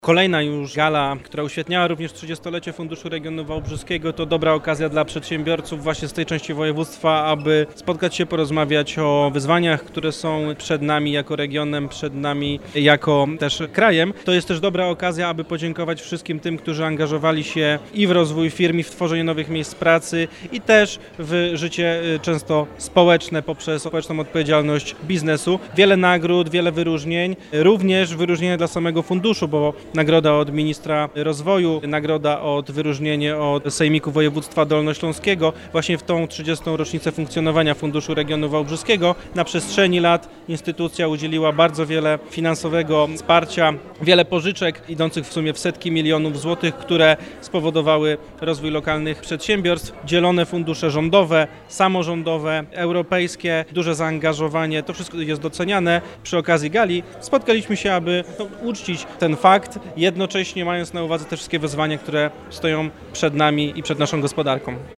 Kolejna już gala, która uświetniała również 30-lecie Funduszu Regionu Wałbrzyskiego, to dobra okazja dla przedsiębiorców właśnie z tej części województwa, aby spotkać się, porozmawiać o wyzwaniach, które są przed nami jako regionem, przed nami jako też krajem. To jest też dobra okazja, aby podziękować wszystkim tym, którzy angażowali się i w rozwój firm, i w tworzenie nowych miejsc pracy, i też w życie często społeczne poprzez społeczną odpowiedzialność biznesu. Wiele nagród, wiele wyróżnień, również wyróżnienia dla samego funduszu, bo nagroda od ministra rozwoju, nagroda wyróżnienie od Sejmiku Województwa Dolnośląskiego. Właśnie w tą 30. rocznicę funkcjonowania Funduszu Regionu Wałbrzyskiego na przestrzeni lat instytucja udzieliła bardzo wiele finansowego wsparcia, wiele pożyczek idących w sumie w setki milionów złotych, które spowodowały rozwój lokalnych przedsiębiorstw, dzielone fundusze rządowe, samorządowe, europejskie, duże zaangażowanie, to wszystko jest doceniane. Przy okazji gali spotkaliśmy się, aby uczcić ten fakt, jednocześnie mając na uwadze te wszystkie wyzwania, które stoją przed nami i przed naszą gospodarką.